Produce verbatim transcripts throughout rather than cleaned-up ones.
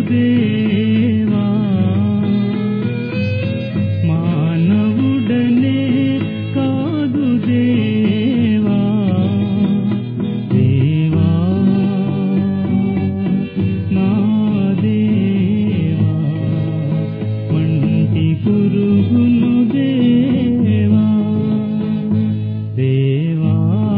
దేవా మానవుడనే కాదు దేవా దేవా నా దేవా మంటి పురుగును దేవా దేవా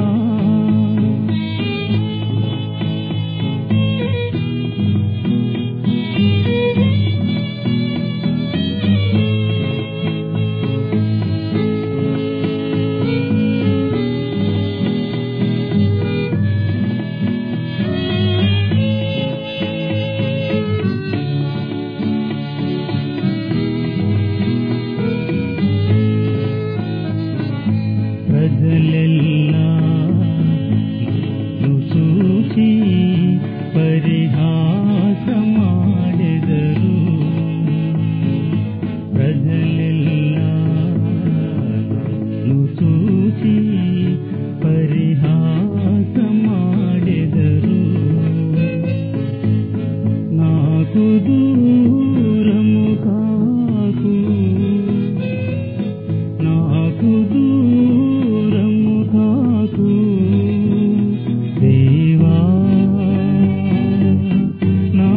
ప్రజలెల్లా నన్ను చూసి పరిహాసమాడెదరు ప్రజలెల్లా నన్ను చూసి పరిహాసమాడెదరు నాకు దూరము కాకు నాకు దూరము కాకు దేవా నా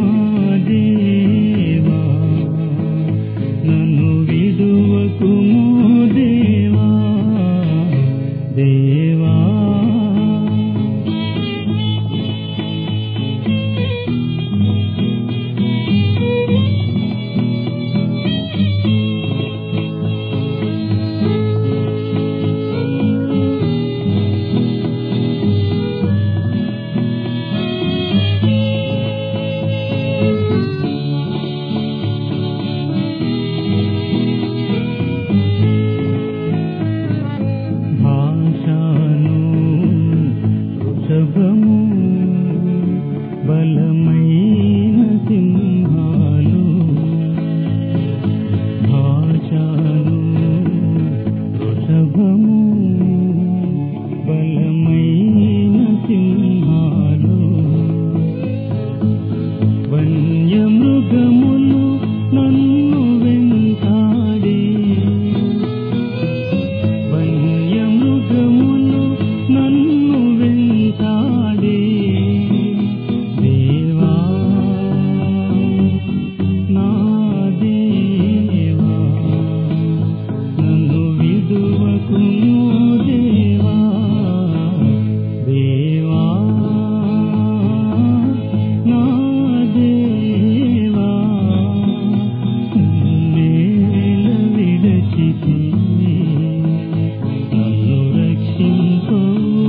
దేవా నన్ను విడువకుము దేవా దేవా వృషభము బలమైన సింహాలు భాషాలు వృషభము బలమైన సింహాలు వన్యమృగములు నన్ను వెంటాడే వన్యమృగములు నన్ను వెంటాడే దేవా నా దేవా నన్ను విడువకుము దేవా దేవా నా దేవా నేల విడచితి నన్ను రక్షించు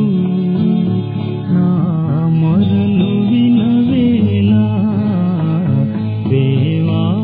నా మొరలు వినవేళ దేవా